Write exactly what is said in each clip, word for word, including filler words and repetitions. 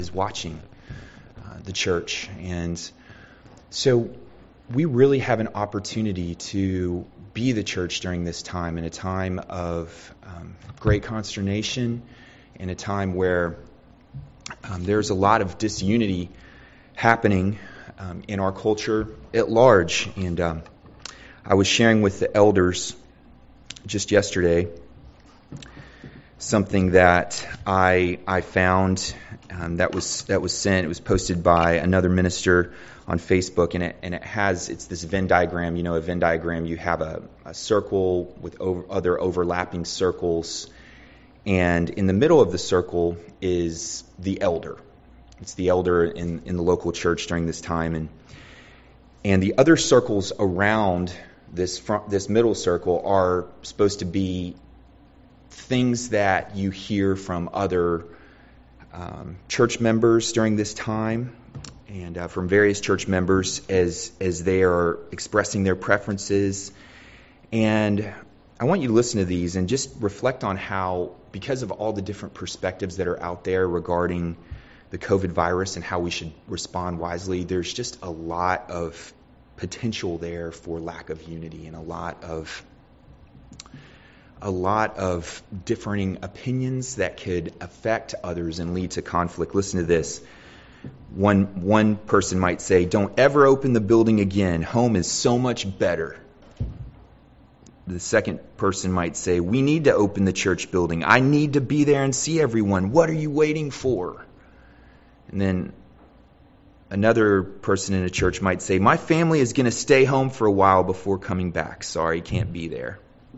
is watching uh, the church. And so we really have an opportunity to be the church during this time, in a time of um, great consternation, in a time where um, there's a lot of disunity happening um, in our culture at large. And um, I was sharing with the elders just yesterday something that I I found um, that was that was sent. It was posted by another minister on Facebook, and it and it has it's this Venn diagram. You know, a Venn diagram. You have a, a circle with over, other overlapping circles, and in the middle of the circle is the elder. It's the elder in, in the local church during this time, and and the other circles around this front, this middle circle are supposed to be things that you hear from other um, church members during this time, and uh, from various church members as as they are expressing their preferences. And I want you to listen to these and just reflect on how, because of all the different perspectives that are out there regarding the COVID virus and how we should respond wisely, there's just a lot of potential there for lack of unity and a lot of a lot of differing opinions that could affect others and lead to conflict. Listen to this. One one person might say, "Don't ever open the building again. Home is so much better." The second person might say, "We need to open the church building. I need to be there and see everyone. What are you waiting for?" And then another person in a church might say, "My family is going to stay home for a while before coming back. Sorry, can't be there."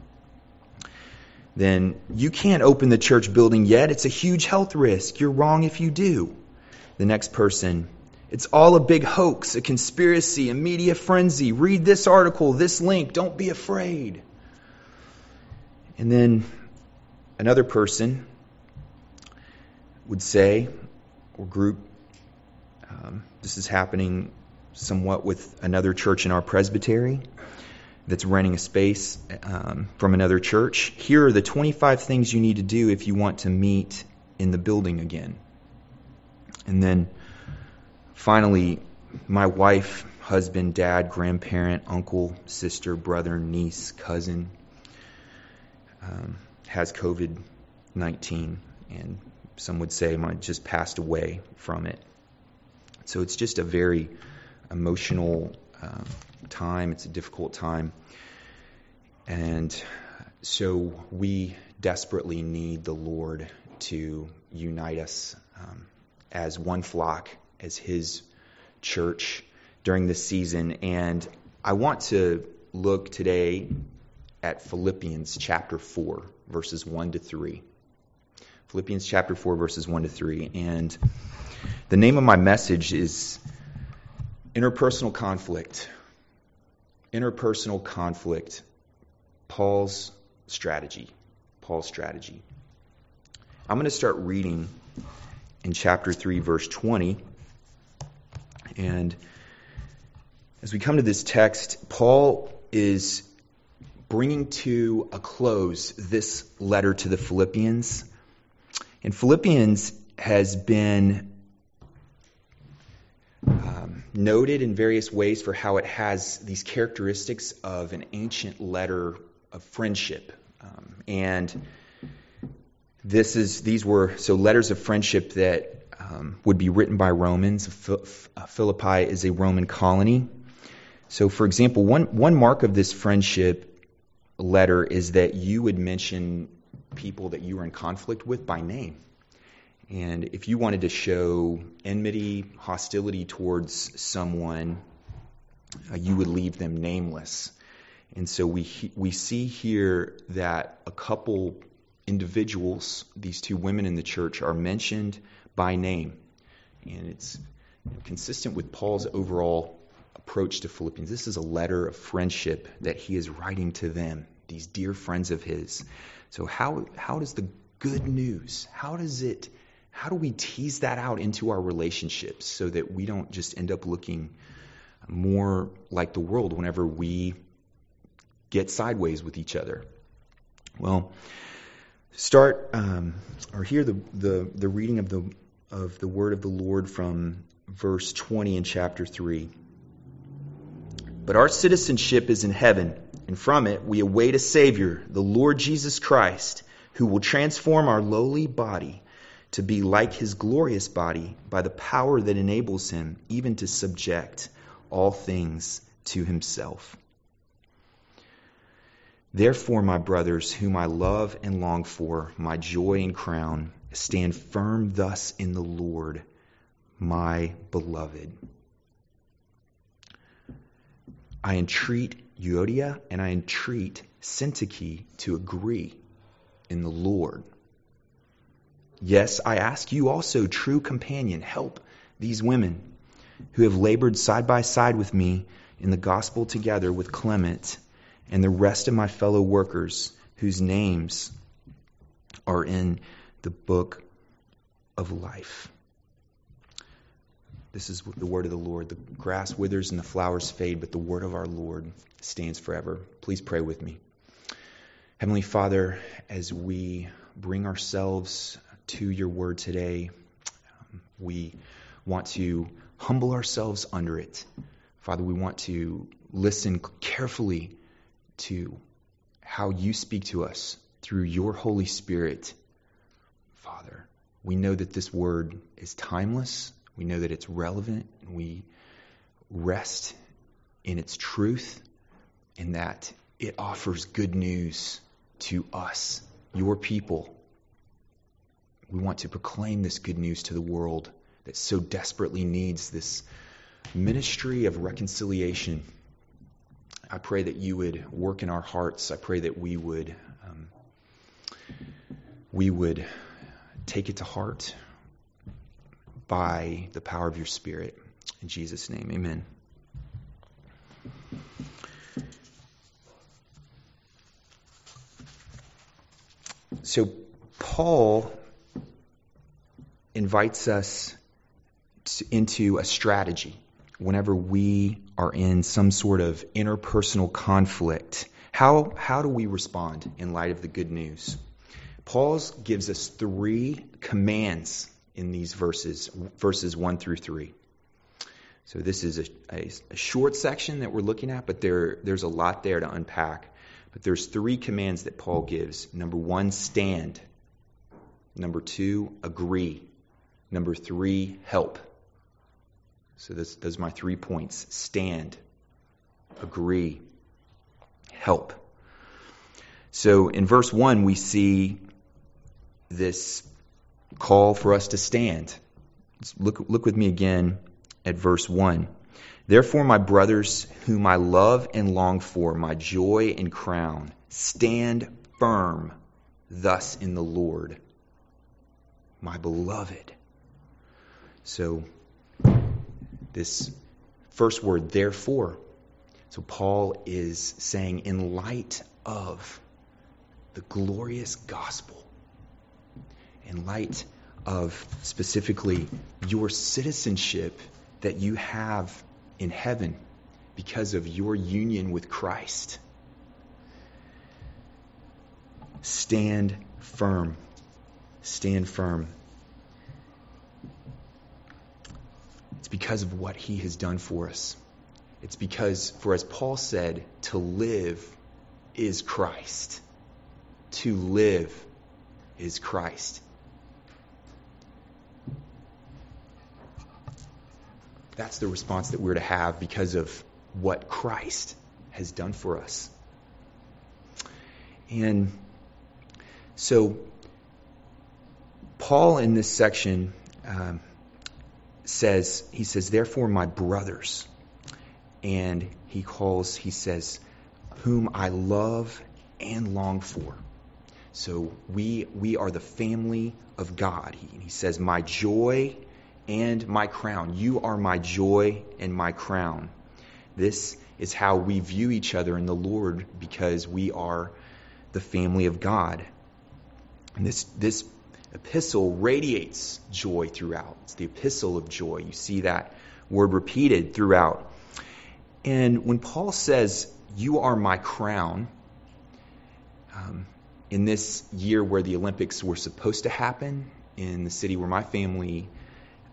Then, "You can't open the church building yet. It's a huge health risk. You're wrong if you do." The next person, "It's all a big hoax, a conspiracy, a media frenzy. Read this article, this link. Don't be afraid." And then another person would say, or group, um, this is happening somewhat with another church in our presbytery that's renting a space um, from another church. "Here are the twenty-five things you need to do if you want to meet in the building again." And then finally, my wife, husband, dad, grandparent, uncle, sister, brother, niece, cousin um, has covid nineteen, and some would say might just passed away from it. So it's just a very emotional um, time. It's a difficult time. And so we desperately need the Lord to unite us um, as one flock, as His church during this season. And I want to look today at Philippians chapter four, verses one to three. Philippians chapter four, verses one to three. And the name of my message is Interpersonal Conflict. Interpersonal Conflict. Paul's strategy. Paul's strategy. I'm going to start reading in chapter three, verse twenty. And as we come to this text, Paul is bringing to a close this letter to the Philippians. And Philippians has been um, noted in various ways for how it has these characteristics of an ancient letter of friendship. Um, and this is these were so letters of friendship that um, would be written by Romans. Philippi is a Roman colony. So, for example, one one mark of this friendship letter is that you would mention people that you were in conflict with by name. And if you wanted to show enmity, hostility towards someone, uh, you would leave them nameless. And so we we see here that a couple individuals, these two women in the church, are mentioned by name. And it's consistent with Paul's overall approach to Philippians. This is a letter of friendship that he is writing to them, these dear friends of his. So how how does the good news, how does it, how do we tease that out into our relationships so that we don't just end up looking more like the world whenever we get sideways with each other? Well, start um, or hear the, the the reading of the of the word of the Lord from verse twenty in chapter three. But our citizenship is in heaven, and from it we await a Savior, the Lord Jesus Christ, who will transform our lowly body to be like his glorious body by the power that enables him even to subject all things to himself. Therefore, my brothers, whom I love and long for, my joy and crown, stand firm thus in the Lord, my beloved. I entreat Euodia and I entreat Syntyche to agree in the Lord. Yes, I ask you also, true companion, help these women who have labored side by side with me in the gospel together with Clement and the rest of my fellow workers whose names are in the book of life. This is the word of the Lord. The grass withers and the flowers fade, but the word of our Lord stands forever. Please pray with me. Heavenly Father, as we bring ourselves to your word today, um, we want to humble ourselves under it. Father, we want to listen carefully to how you speak to us through your Holy Spirit. Father, we know that this word is timeless. We know that it's relevant, and we rest in its truth, and that it offers good news to us, your people. We want to proclaim this good news to the world that so desperately needs this ministry of reconciliation. I pray that you would work in our hearts. I pray that we would um, we would take it to heart by the power of your Spirit. In Jesus' name, amen. So Paul invites us to, into a strategy whenever we are in some sort of interpersonal conflict. How, how do we respond in light of the good news? Paul gives us three commands in these verses, verses one through three. So this is a, a, a short section that we're looking at, but there, there's a lot there to unpack. But there's three commands that Paul gives. Number one, stand. Number two, agree. Number three, help. So this, those are my three points. Stand, agree, help. So in verse one, we see this call for us to stand. Let's look, look with me again at verse one. Therefore, my brothers, whom I love and long for, my joy and crown, stand firm thus in the Lord, my beloved. So, this first word, therefore. So Paul is saying, in light of the glorious gospel, in light of specifically your citizenship that you have in heaven because of your union with Christ, stand firm. Stand firm. It's because of what he has done for us. It's because, for as Paul said, to live is Christ. To live is Christ. That's the response that we're to have because of what Christ has done for us. And so, Paul in this section um, says, he says, therefore my brothers, and he calls, he says, whom I love and long for. So we we are the family of God. He, he says, my joy and my crown. You are my joy and my crown. This is how we view each other in the Lord because we are the family of God. And this this epistle radiates joy throughout. It's the epistle of joy. You see that word repeated throughout. And when Paul says, you are my crown, um, in this year where the Olympics were supposed to happen, in the city where my family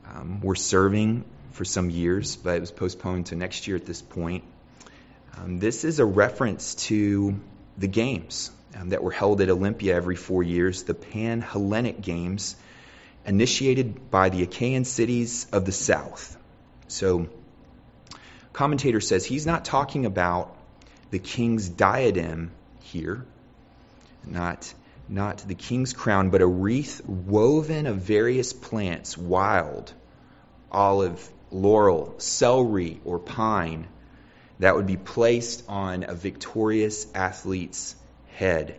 um, were serving for some years, but it was postponed to next year at this point. Um, this is a reference to the games um, that were held at Olympia every four years, the Pan-Hellenic Games, initiated by the Achaean cities of the south. So, commentator says he's not talking about the king's diadem here, not, not the king's crown, but a wreath woven of various plants, wild, olive, laurel, celery, or pine, that would be placed on a victorious athlete's head.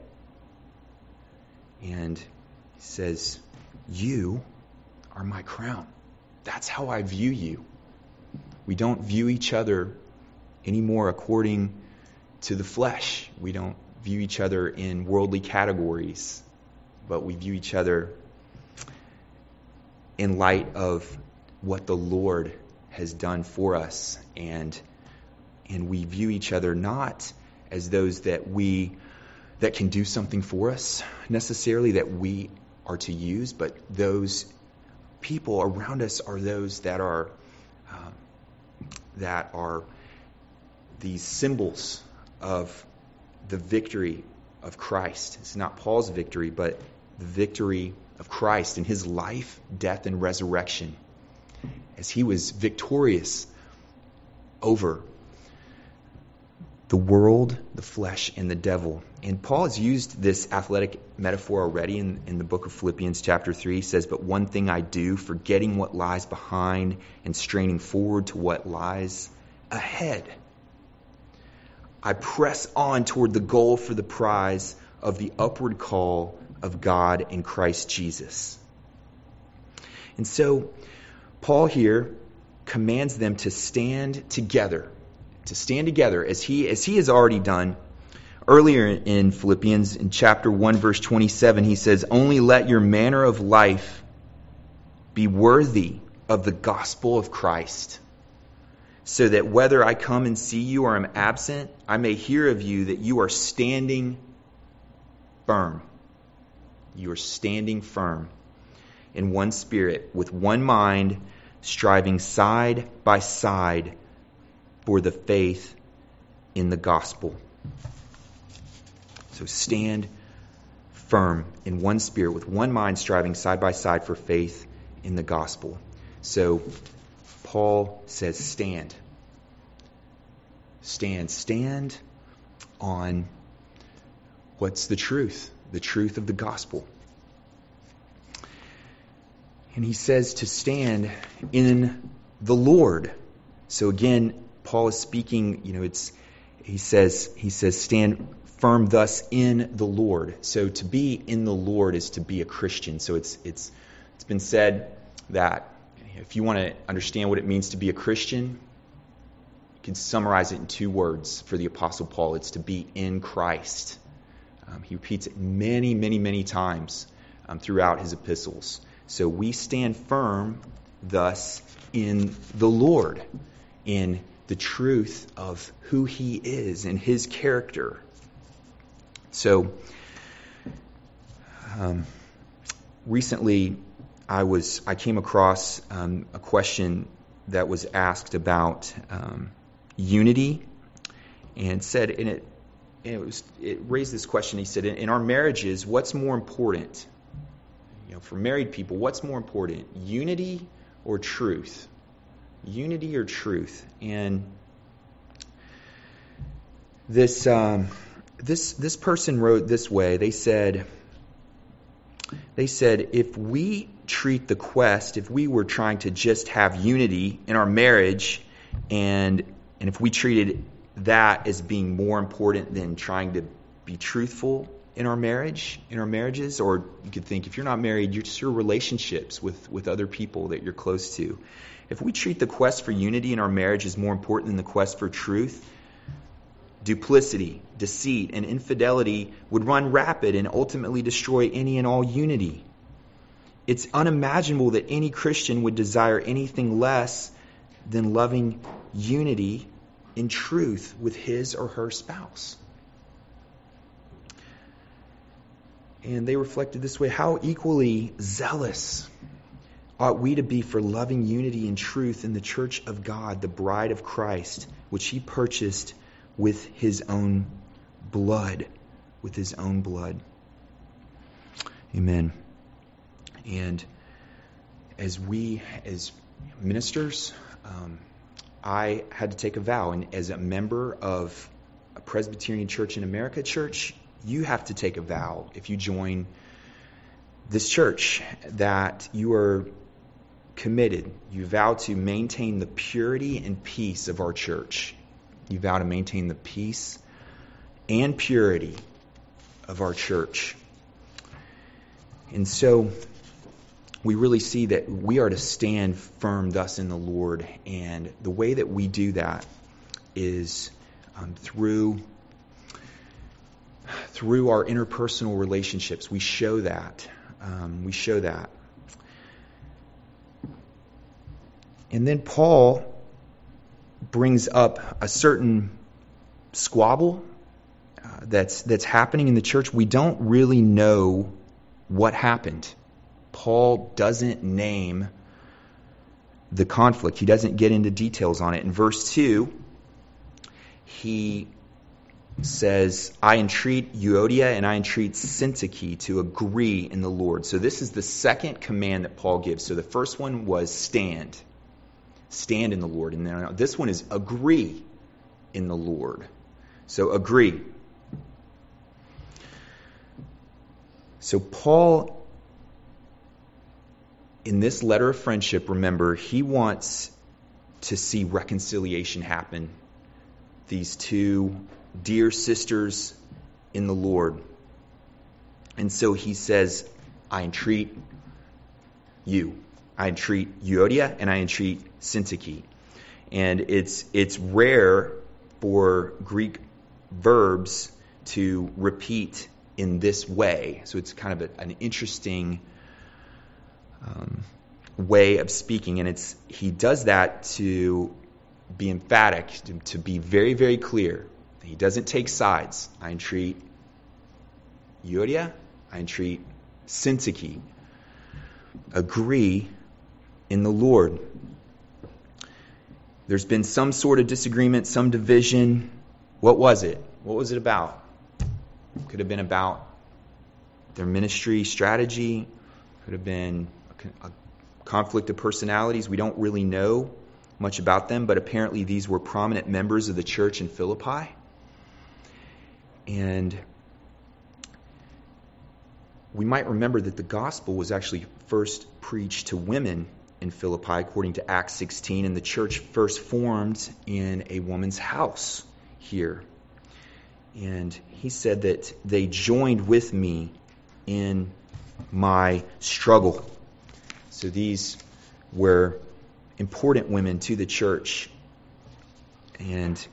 And he says, you are my crown. That's how I view you. We don't view each other anymore according to the flesh. We don't view each other in worldly categories, but we view each other in light of what the Lord has done for us. And and we view each other not as those that we that can do something for us necessarily, that we are to use, but those people around us are those that are um, that are these symbols of the victory of Christ. It's not Paul's victory, but the victory of Christ in his life, death, and resurrection, as he was victorious over the world, the flesh, and the devil. And Paul has used this athletic metaphor already in, in the book of Philippians chapter three. He says, but one thing I do, forgetting what lies behind and straining forward to what lies ahead, I press on toward the goal for the prize of the upward call of God in Christ Jesus. And so Paul here commands them to stand together, to stand together as he as he has already done. Earlier in Philippians, in chapter one, verse twenty-seven, he says, only let your manner of life be worthy of the gospel of Christ, so that whether I come and see you or am absent, I may hear of you that you are standing firm. You are standing firm in one spirit, with one mind, striving side by side for the faith in the gospel. So stand firm in one spirit, with one mind, striving side by side for faith in the gospel. So Paul says, stand. Stand. Stand on what's the truth, the truth of the gospel. And he says to stand in the Lord. So again, Paul is speaking, you know, it's he says he says stand firm thus in the Lord. So to be in the Lord is to be a Christian. So it's it's it's been said that if you want to understand what it means to be a Christian, you can summarize it in two words for the Apostle Paul. It's to be in Christ. Um, he repeats it many, many, many times um, throughout his epistles. So we stand firm thus in the Lord, in the truth of who he is and his character. So um, recently I was I came across um, a question that was asked about um, unity, and said, and it and it was it raised this question. He said, in, in our marriages, what's more important? You know, for married people, what's more important, unity or truth? Unity or truth? And this um, this this person wrote this way. They said, they said, if we treat the quest, if we were trying to just have unity in our marriage, and and if we treated that as being more important than trying to be truthful in our marriage, in our marriages, or you could think, if you're not married, you're just your relationships with, with other people that you're close to. If we treat the quest for unity in our marriage as more important than the quest for truth, duplicity, deceit, and infidelity would run rapid and ultimately destroy any and all unity. It's unimaginable that any Christian would desire anything less than loving unity in truth with his or her spouse. And they reflected this way: how equally zealous ought we to be for loving unity and truth in the church of God, the bride of Christ, which he purchased with his own blood, with his own blood. Amen. And as we, as ministers, um, I had to take a vow, and as a member of a Presbyterian Church in America church, you have to take a vow if you join this church that you are committed. You vow to maintain the purity and peace of our church. You vow to maintain the peace and purity of our church. And so we really see that we are to stand firm thus in the Lord. And the way that we do that is um, through, through our interpersonal relationships. We show that. Um, we show that. And then Paul brings up a certain squabble uh, that's that's happening in the church. We don't really know what happened. Paul doesn't name the conflict. He doesn't get into details on it. In verse two, he says, I entreat Euodia and I entreat Syntyche to agree in the Lord. So this is the second command that Paul gives. So the first one was stand. Stand in the Lord. And now this one is agree in the Lord. So agree. So Paul, in this letter of friendship, remember, he wants to see reconciliation happen. These two dear sisters in the Lord. And so he says, I entreat you. I entreat Euodia and I entreat Syntyche. And it's it's rare for Greek verbs to repeat in this way. So it's kind of a, an interesting um, way of speaking. And it's he does that to be emphatic, to, to be very, very clear. He doesn't take sides. I entreat Euodia, I entreat Syntyche. Agree in the Lord. There's been some sort of disagreement, some division. What was it? What was it about? Could have been about their ministry strategy. Could have been a, a conflict of personalities. We don't really know much about them, but apparently these were prominent members of the church in Philippi. And we might remember that the gospel was actually first preached to women in Philippi, according to Acts sixteen, and the church first formed in a woman's house here. And he said that they joined with me in my struggle. So these were important women to the church. And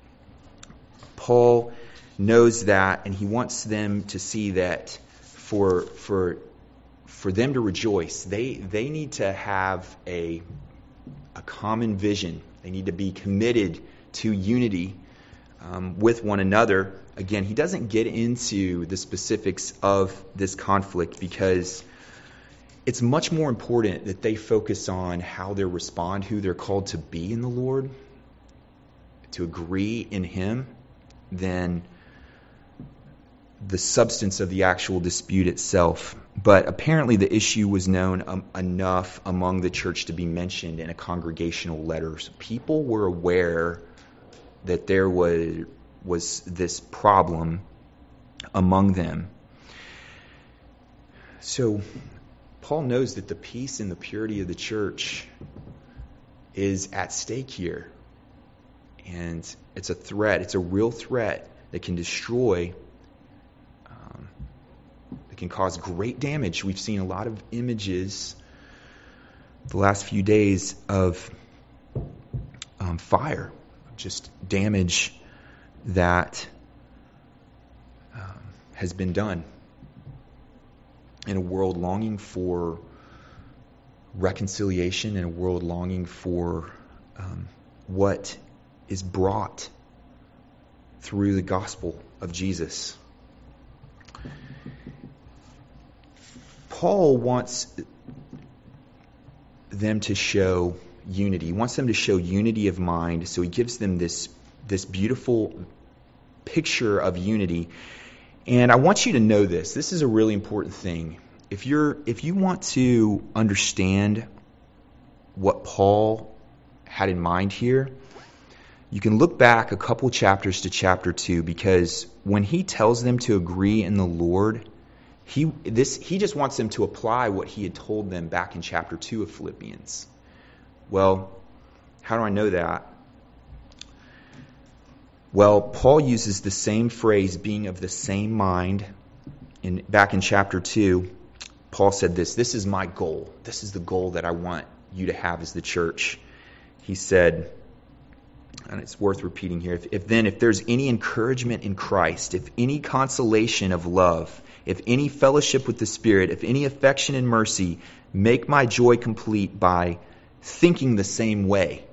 Paul knows that, and he wants them to see that for for for them to rejoice, they they need to have a a common vision. They need to be committed to unity um, with one another. Again, he doesn't get into the specifics of this conflict because it's much more important that they focus on how they respond, who they're called to be in the Lord, to agree in Him, than the substance of the actual dispute itself. But apparently the issue was known um, enough among the church to be mentioned in a congregational letter. So people were aware that there was, was this problem among them. So Paul knows that the peace and the purity of the church is at stake here. And it's a threat. It's a real threat that can destroy, um, that can cause great damage. We've seen a lot of images the last few days of um, fire, just damage that um, has been done in a world longing for reconciliation, in a world longing for um, what is brought through the gospel of Jesus. Paul wants them to show unity. He wants them to show unity of mind. So he gives them this, this beautiful picture of unity. And I want you to know this. This is a really important thing. If you're, if you want to understand what Paul had in mind here, you can look back a couple chapters to chapter two, because when he tells them to agree in the Lord, he this he just wants them to apply what he had told them back in chapter two of Philippians. Well, how do I know that? Well, Paul uses the same phrase, being of the same mind. In back in chapter two, Paul said this, this is my goal. This is the goal that I want you to have as the church. He said, and it's worth repeating here, if, if then if there's any encouragement in Christ, if any consolation of love, if any fellowship with the Spirit, if any affection and mercy, make my joy complete by thinking the same way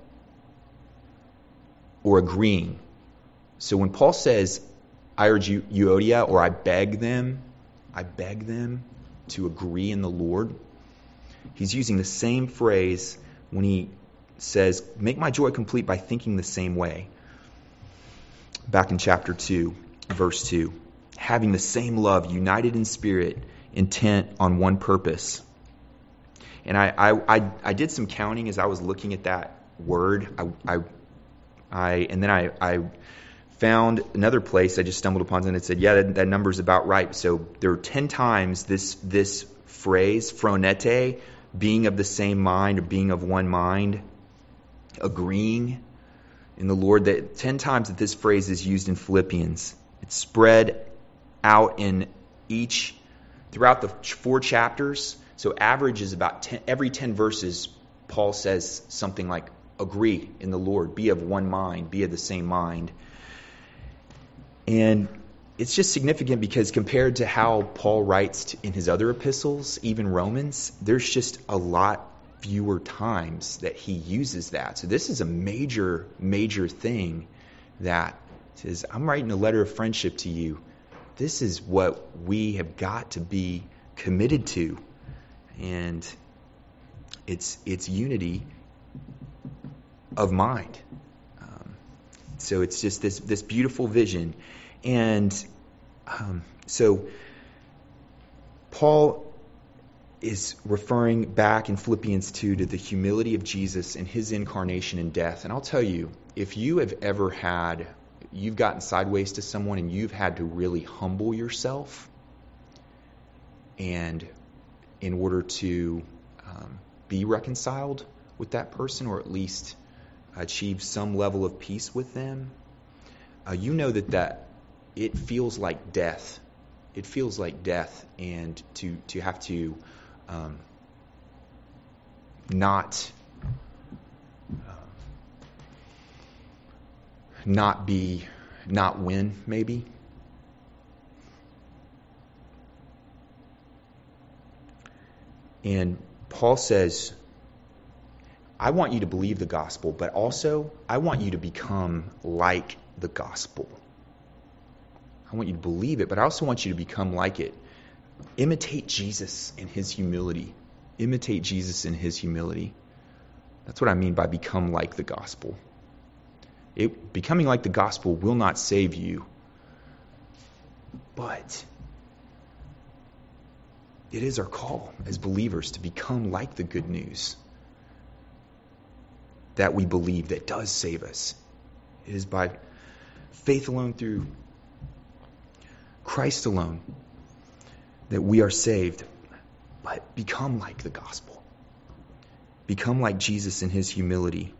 or agreeing. So when Paul says, I urge you, Euodia, or I beg them, I beg them to agree in the Lord, he's using the same phrase when he says, make my joy complete by thinking the same way. Back in chapter two, verse two. Having the same love, united in spirit, intent on one purpose. And I, I, I, I did some counting as I was looking at that word. I, I, I and then I, I found another place I just stumbled upon, and it said, yeah, that, that number's about right. So there are ten times this this phrase, phronete, being of the same mind or being of one mind, agreeing in the Lord. That ten times that this phrase is used in Philippians. It's spread out in each, throughout the four chapters. So average is about ten, every ten verses, Paul says something like, agree in the Lord, be of one mind, be of the same mind. And it's just significant because compared to how Paul writes in his other epistles, even Romans, there's just a lot fewer times that he uses that. So this is a major, major thing that says, I'm writing a letter of friendship to you. This is what we have got to be committed to. And it's it's unity of mind. Um, so it's just this, this beautiful vision. And um, so Paul is referring back in Philippians two to the humility of Jesus and his incarnation and death. And I'll tell you, if you have ever had, you've gotten sideways to someone and you've had to really humble yourself, and in order to um, be reconciled with that person, or at least achieve some level of peace with them, uh, you know that, that it feels like death. It feels like death, and to to have to um, not uh, not be not win maybe. And Paul says, I want you to believe the gospel, but also I want you to become like the gospel. I want you to believe it, but I also want you to become like it. Imitate Jesus in his humility. Imitate Jesus in his humility. That's what I mean by become like the gospel. It, becoming like the gospel will not save you, but it is our call as believers to become like the good news that we believe that does save us. It is by faith alone, through Christ alone, that we are saved. But become like the gospel. Become like Jesus in his humility.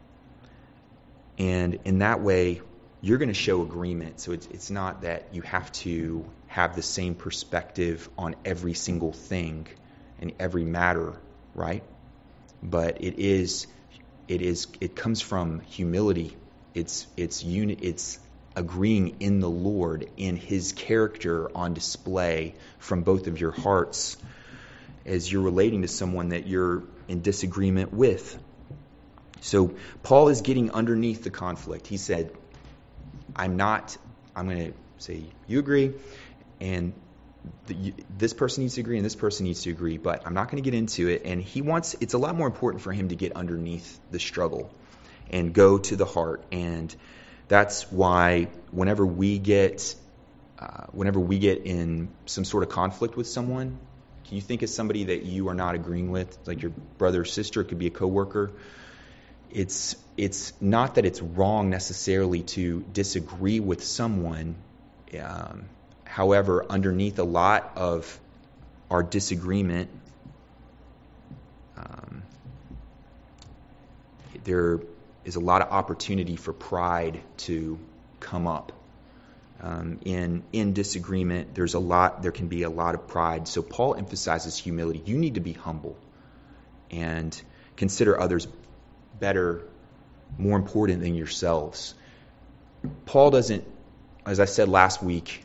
And in that way, you're going to show agreement. So it's, it's not that you have to have the same perspective on every single thing and every matter, right? But it is, it is, it comes from humility. It's, it's uni, it's agreeing in the Lord, in his character on display from both of your hearts as you're relating to someone that you're in disagreement with. So Paul is getting underneath the conflict. He said, I'm not, I'm going to say, you agree, and the, this person needs to agree and this person needs to agree, but I'm not going to get into it. And he wants, it's a lot more important for him to get underneath the struggle and go to the heart. And that's why whenever we get, uh, whenever we get in some sort of conflict with someone, can you think of somebody that you are not agreeing with, like your brother or sister? It could be a coworker. It's it's not that it's wrong necessarily to disagree with someone. Um, however, underneath a lot of our disagreement, um, there is a lot of opportunity for pride to come up. Um, in in disagreement, there's a lot. There can be a lot of pride. So Paul emphasizes humility. You need to be humble and consider others better, more important than yourselves. Paul doesn't, as I said last week,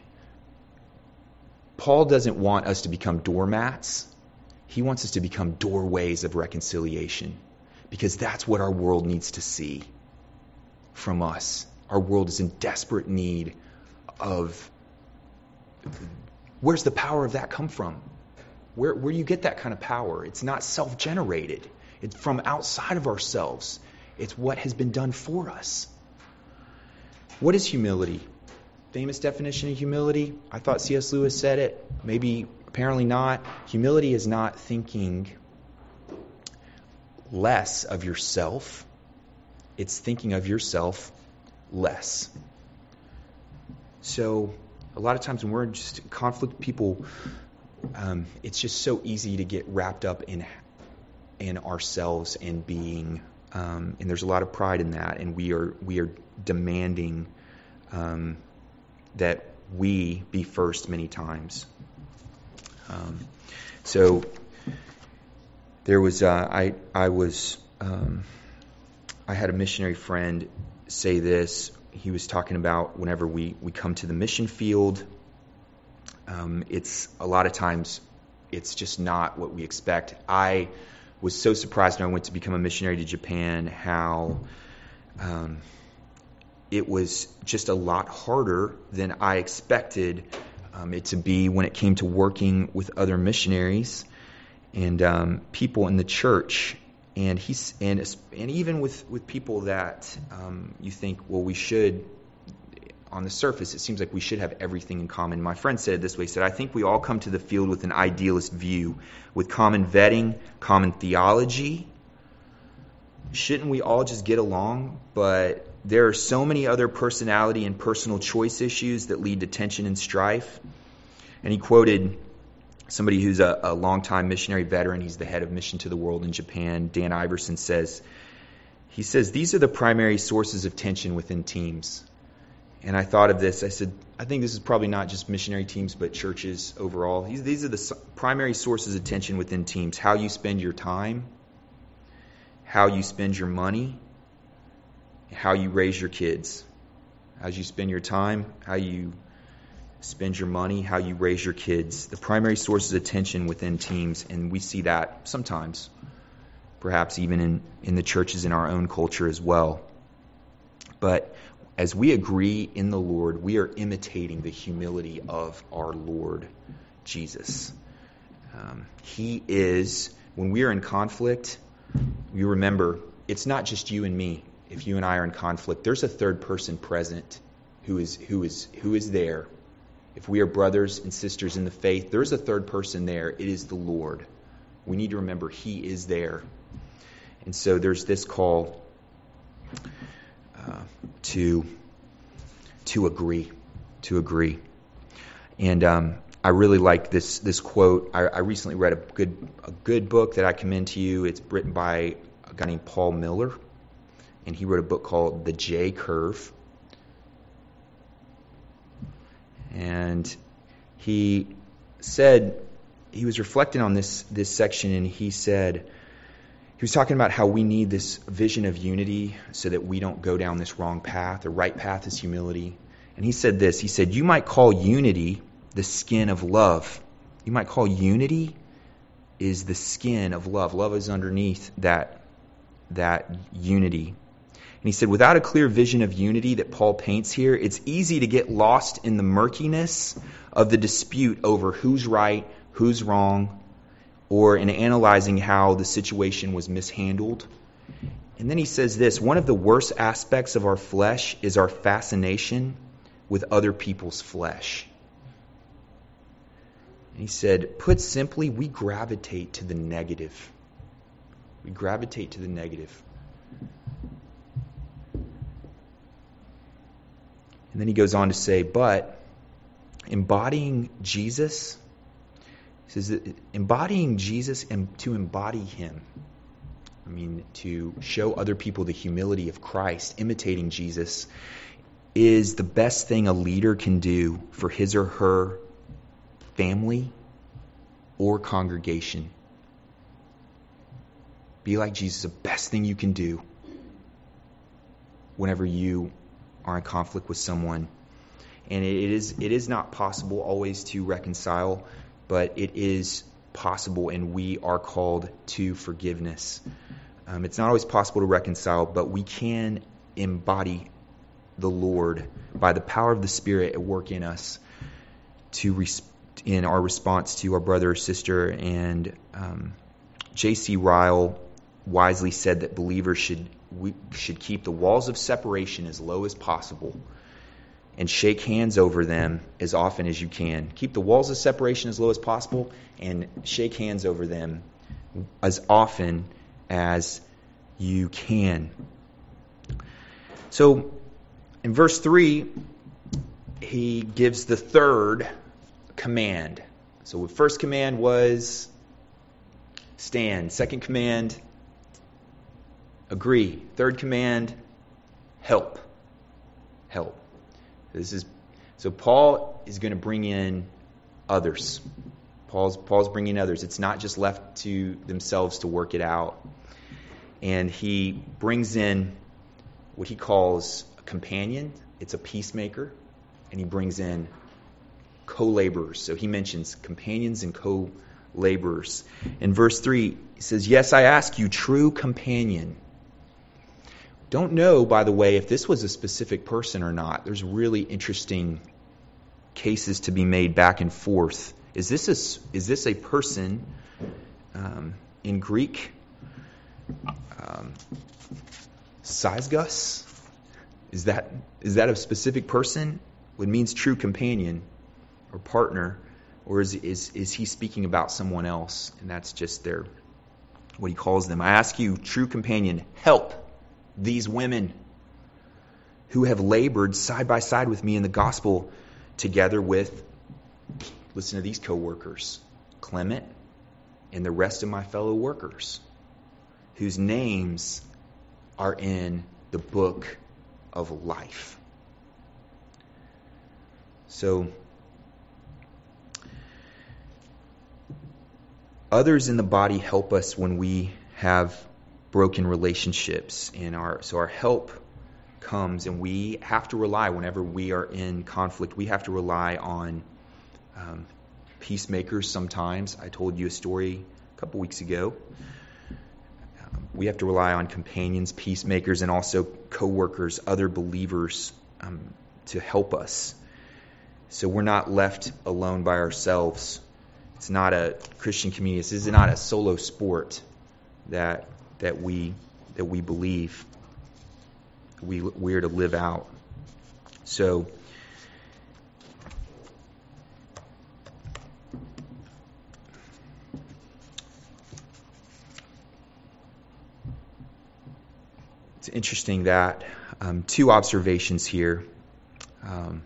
Paul doesn't want us to become doormats. He wants us to become doorways of reconciliation, because that's what our world needs to see from us. Our world is in desperate need of, where's the power of that come from? Where, where do you get that kind of power? It's not self-generated. It's from outside of ourselves. It's what has been done for us. What is humility? Famous definition of humility? I thought C S Lewis said it. Maybe, apparently not. Humility is not thinking less of yourself. It's thinking of yourself less. So, a lot of times when we're in just conflict, people, um, it's just so easy to get wrapped up in in ourselves and being, um, and there's a lot of pride in that, and we are we are demanding um, that we be first many times. Um, so there was uh, I I was um, I had a missionary friend say this. He was talking about whenever we, we come to the mission field, um, it's a lot of times it's just not what we expect. I was so surprised when I went to become a missionary to Japan how um, it was just a lot harder than I expected um, it to be when it came to working with other missionaries and um, people in the church. And he's and and even with, with people that um, you think, well, we should, on the surface, it seems like we should have everything in common. My friend said it this way, he said, I think we all come to the field with an idealist view, with common vetting, common theology. Shouldn't we all just get along? But there are so many other personality and personal choice issues that lead to tension and strife. And he quoted somebody who's a, a longtime missionary veteran. He's the head of Mission to the World in Japan. Dan Iverson says, he says, these are the primary sources of tension within teams. And I thought of this. I said, I think this is probably not just missionary teams, but churches overall. These, these are the primary sources of tension within teams. How you spend your time, how you spend your money, how you raise your kids. How you spend your time, how you spend your money, how you raise your kids. The primary sources of tension within teams, and we see that sometimes, perhaps even in, in the churches in our own culture as well. But as we agree in the Lord, we are imitating the humility of our Lord Jesus. Um, he is, when we are in conflict, you remember, it's not just you and me. If you and I are in conflict, there's a third person present who is who is who is there. If we are brothers and sisters in the faith, there's a third person there. It is the Lord. We need to remember He is there. And so there's this call uh, to to agree, to agree. And um, I really like this this quote. I, I recently read a good a good book that I commend to you. It's written by a guy named Paul Miller, and he wrote a book called The J Curve. And he said, he was reflecting on this this section, and he said, he was talking about how we need this vision of unity so that we don't go down this wrong path. The right path is humility. And he said this, he said, you might call unity the skin of love. You might call unity is the skin of love. Love is underneath that, that unity. And he said, without a clear vision of unity that Paul paints here, it's easy to get lost in the murkiness of the dispute over who's right, who's wrong, or in analyzing how the situation was mishandled. And then he says this, one of the worst aspects of our flesh is our fascination with other people's flesh. And he said, put simply, we gravitate to the negative. We gravitate to the negative. And then he goes on to say, but embodying Jesus, he says that embodying Jesus and to embody him, I mean, to show other people the humility of Christ, imitating Jesus, is the best thing a leader can do for his or her family or congregation. Be like Jesus, the best thing you can do whenever you are in conflict with someone. And it is it is not possible always to reconcile, but it is possible, and we are called to forgiveness. Um, it's not always possible to reconcile, but we can embody the Lord by the power of the Spirit at work in us to res- in our response to our brother or sister. And um, J C Ryle wisely said that believers should we should keep the walls of separation as low as possible and shake hands over them as often as you can. Keep the walls of separation as low as possible and shake hands over them as often as you can. So in verse three, he gives the third command. So the first command was stand. Second command, agree. Third command, help. Help. This is so Paul is going to bring in others. Paul's Paul's bringing others. It's not just left to themselves to work it out. And he brings in what he calls a companion. It's a peacemaker. And he brings in co-laborers. So he mentions companions and co-laborers. In verse three, he says, yes, I ask you, true companion. Don't know, by the way, if this was a specific person or not. There's really interesting cases to be made back and forth. Is this a, is this a person um, in Greek? Um, Sysgus? Is that is that a specific person? What means true companion or partner? Or is, is, is he speaking about someone else? And that's just their what he calls them. I ask you, true companion, help these women who have labored side by side with me in the gospel, together with, listen to these co-workers, Clement and the rest of my fellow workers, whose names are in the book of life. So, others in the body help us when we have broken relationships, and our so our help comes, and we have to rely whenever we are in conflict. We have to rely on um, peacemakers. Sometimes I told you a story a couple weeks ago. Um, we have to rely on companions, peacemakers, and also co-workers, other believers, um, to help us. So we're not left alone by ourselves. It's not a Christian community. This is not a solo sport that that we that we believe we we're to live out. So it's interesting that um, two observations here. Um,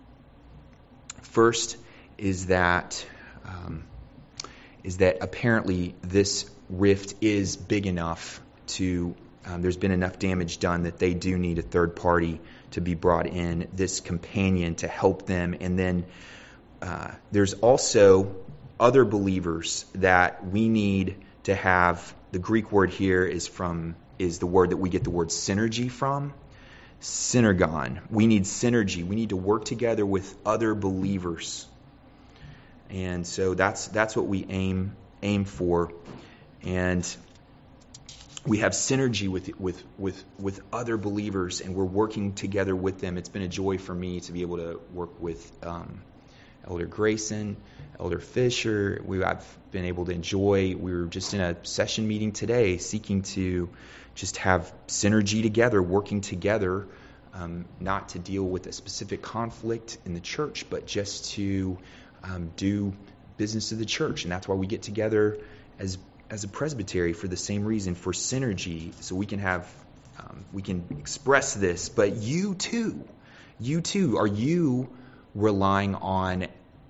first is that um, is that apparently this rift is big enough to, um, there's been enough damage done that they do need a third party to be brought in, this companion to help them. And then uh, there's also other believers that we need to have. The Greek word here is from, is the word that we get the word synergy from. Synergon. We need synergy. We need to work together with other believers. And so that's that's what we aim aim for. And we have synergy with with with with other believers, and we're working together with them. It's been a joy for me to be able to work with um, Elder Grayson, Elder Fisher. We I've been able to enjoy. We were just in a session meeting today, seeking to just have synergy together, working together, um, not to deal with a specific conflict in the church, but just to um, do business of the church. And that's why we get together as as a presbytery, for the same reason, for synergy, so we can have um, we can express this. But you too, you too, are you relying on,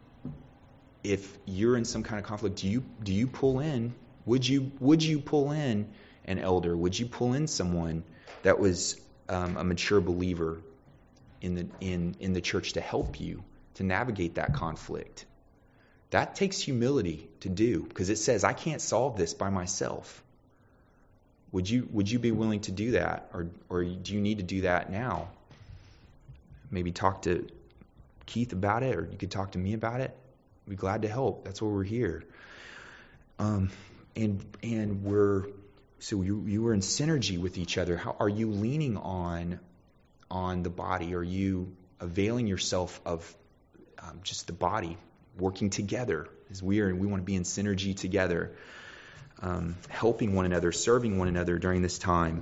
if you're in some kind of conflict, do you do you pull in? Would you would you pull in an elder? Would you pull in someone that was um, a mature believer in the in in the church to help you to navigate that conflict? That takes humility to do, because it says, I can't solve this by myself. Would you would you be willing to do that? Or or do you need to do that now? Maybe talk to Keith about it, or you could talk to me about it. We'd be glad to help. That's why we're here. Um, and and we're so you you were in synergy with each other. How are you leaning on on the body? Are you availing yourself of um, just the body? Working together as we are, and we want to be in synergy together, um, helping one another, serving one another during this time.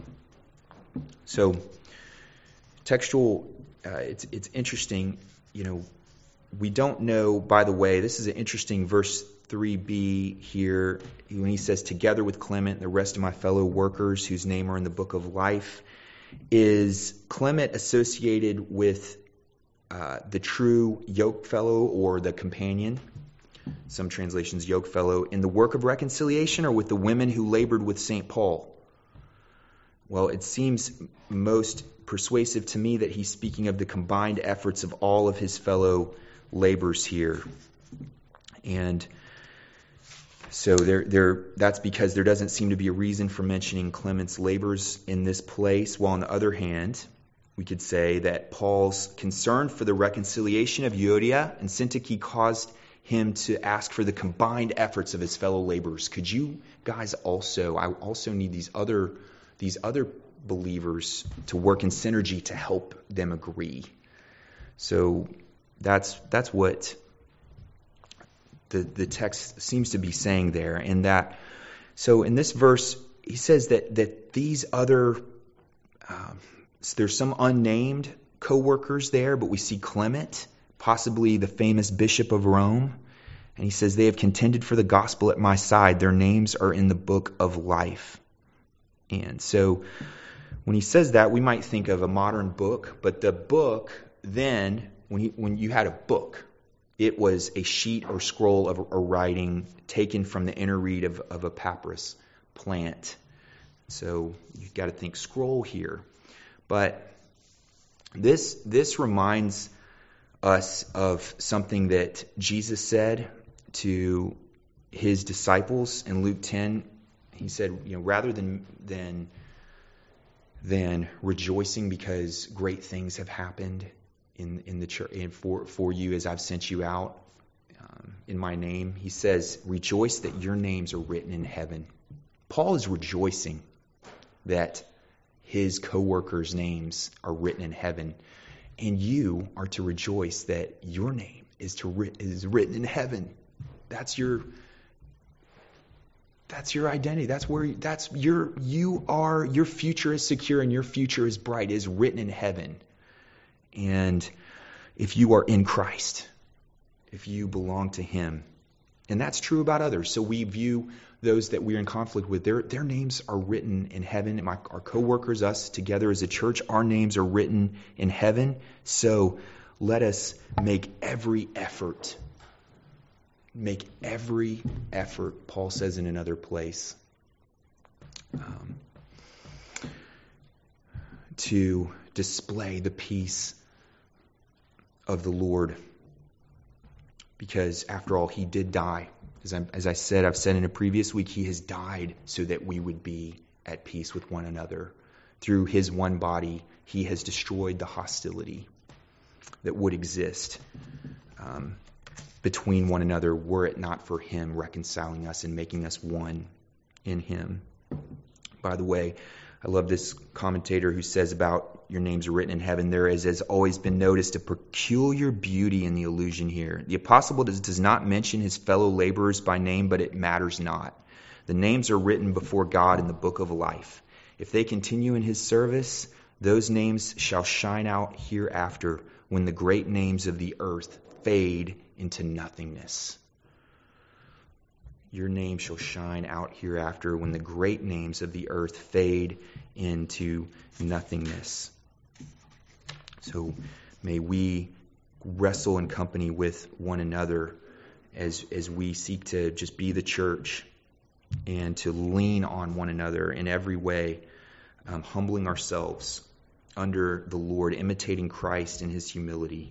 So, textual, uh, it's it's interesting. You know, we don't know. By the way, this is an interesting verse three b here when he says, "Together with Clement, the rest of my fellow workers whose name are in the book of life." Is Clement associated with Uh, the true yoke fellow or the companion? Some translations, yoke fellow, in the work of reconciliation, or with the women who labored with Saint Paul? Well, it seems most persuasive to me that he's speaking of the combined efforts of all of his fellow laborers here. And so there, there, that's because there doesn't seem to be a reason for mentioning Clement's labors in this place, while on the other hand, we could say that Paul's concern for the reconciliation of Euodia and Syntyche caused him to ask for the combined efforts of his fellow laborers. Could you guys also, I also need these other these other believers to work in synergy to help them agree. So that's that's what the the text seems to be saying there. And that, so in this verse, he says that that these other um, there's some unnamed co-workers there, but we see Clement, possibly the famous Bishop of Rome, and he says, they have contended for the gospel at my side. Their names are in the book of life. And so when he says that, we might think of a modern book, but the book then, when, he, when you had a book, it was a sheet or scroll of a writing taken from the inner reed of, of a papyrus plant. So you've got to think scroll here. But this this reminds us of something that Jesus said to his disciples in Luke ten. He said, you know, rather than than than rejoicing because great things have happened in in the church and for for you as I've sent you out um, in my name, he says, rejoice that your names are written in heaven. Paul is rejoicing that his co-workers' names are written in heaven, and you are to rejoice that your name is to is written in heaven. That's your that's your identity. That's where that's your you are your future is secure and your future is bright. It is written in heaven. And if you are in Christ, if you belong to Him, and that's true about others. So we view those that we're in conflict with, their their names are written in heaven. My, our co-workers, us together as a church, our names are written in heaven. So let us make every effort, make every effort, Paul says in another place, um, to display the peace of the Lord. Because after all, He did die. As I, as I said, I've said in a previous week, He has died so that we would be at peace with one another. Through His one body, He has destroyed the hostility that would exist um, between one another were it not for Him reconciling us and making us one in Him. By the way, I love this commentator who says about your names are written in heaven. There is, has always been noticed, a peculiar beauty in the allusion here. The apostle does, does not mention his fellow laborers by name, but it matters not. The names are written before God in the book of life. If they continue in his service, those names shall shine out hereafter when the great names of the earth fade into nothingness. Your name shall shine out hereafter when the great names of the earth fade into nothingness. So may we wrestle in company with one another as, as we seek to just be the church and to lean on one another in every way, um, humbling ourselves under the Lord, imitating Christ in his humility.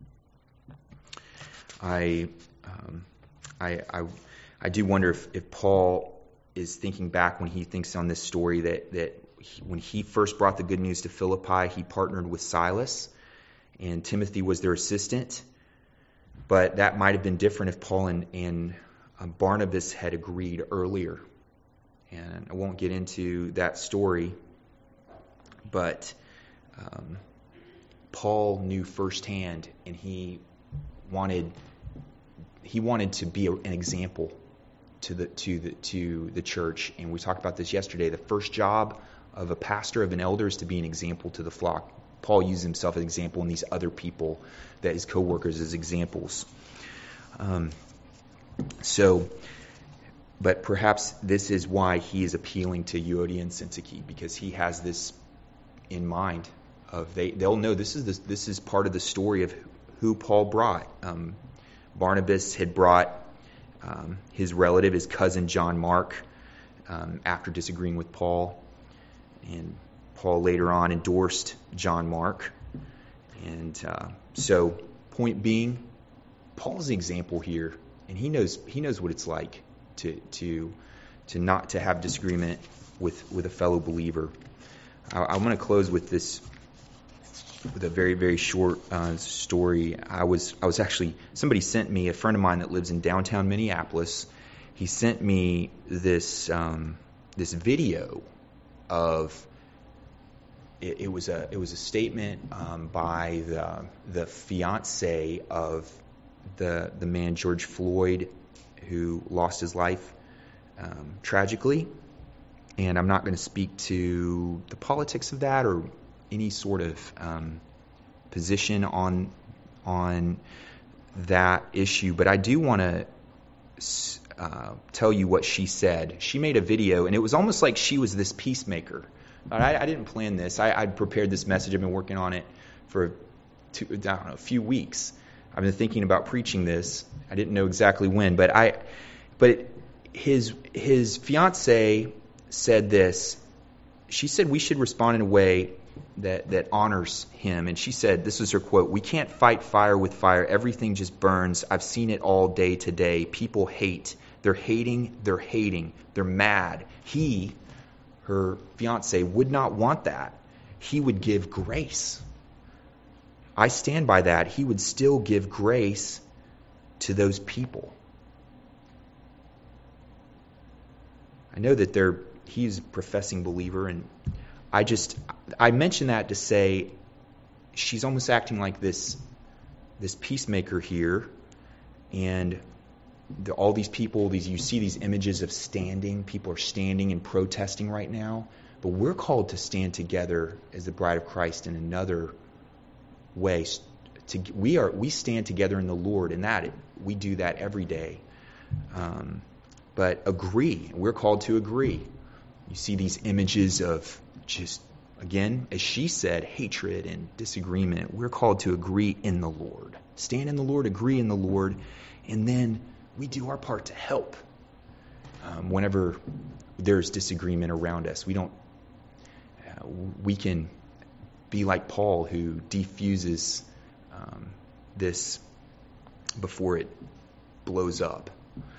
I, um, I, I, I do wonder if, if Paul is thinking back when he thinks on this story that, that he, when he first brought the good news to Philippi, he partnered with Silas, and Timothy was their assistant. But that might have been different if Paul and, and uh, Barnabas had agreed earlier. And I won't get into that story, but um, Paul knew firsthand, and he wanted he wanted to be a, an example to the to the to the church. And we talked about this yesterday. The first job of a pastor, of an elder, is to be an example to the flock. Paul used himself as an example, and these other people, that his co-workers, as examples. Um, so, but perhaps this is why he is appealing to Euodia and Syntyche, because he has this in mind. Of they they'll know this is this, this is part of the story of who Paul brought. Um, Barnabas had brought um, his relative, his cousin John Mark, um, after disagreeing with Paul, and Paul later on endorsed John Mark. And uh, so, point being, Paul's the example here, and he knows he knows what it's like to to to not to have disagreement with with a fellow believer. I, I want to close with this, with a very very short uh, story. I was I was actually somebody sent me, a friend of mine that lives in downtown Minneapolis. He sent me this um, this video of. It, it was a it was a statement um, by the the fiance of the the man George Floyd, who lost his life um, tragically. And I'm not going to speak to the politics of that or any sort of um, position on on that issue, but I do want to uh, tell you what she said. She made a video, and it was almost like she was this peacemaker. I, I didn't plan this. I, I'd prepared this message. I've been working on it for two, I don't know, a few weeks. I've been thinking about preaching this. I didn't know exactly when, but I, but his his fiance said this. She said we should respond in a way that that honors him. And she said, this was her quote: "We can't fight fire with fire. Everything just burns. I've seen it all day today. People hate. They're hating. They're hating. They're mad." He, her fiance, would not want that. He would give grace. I stand by that. He would still give grace to those people. I know that they're, he's a professing believer, and I just, I mention that to say she's almost acting like this, this peacemaker here, and the, all these people, these you see these images of standing. People are standing and protesting right now, but we're called to stand together as the bride of Christ in another way. To, we are we stand together in the Lord, and that we do that every day. Um, but agree. We're called to agree. You see these images of just, again, as she said, hatred and disagreement. We're called to agree in the Lord. Stand in the Lord, agree in the Lord, and then we do our part to help um, whenever there's disagreement around us. We don't. Uh, we can be like Paul, who defuses um, this before it blows up.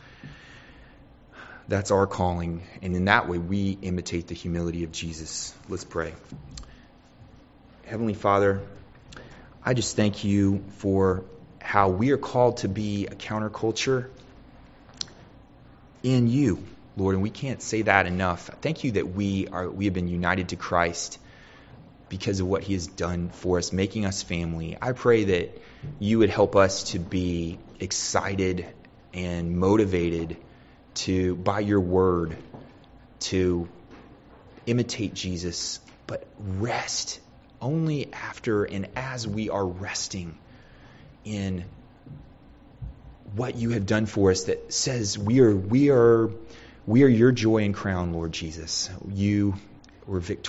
That's our calling, and in that way we imitate the humility of Jesus. Let's pray. Heavenly Father, I just thank you for how we are called to be a counterculture in you. Lord, and we can't say that enough. Thank you that we are we have been united to Christ because of what he has done for us, making us family. I pray that you would help us to be excited and motivated to, by your word, to imitate Jesus, but rest only after and as we are resting in what you have done for us, that says we are we are we are your joy and crown, Lord Jesus. You were victorious.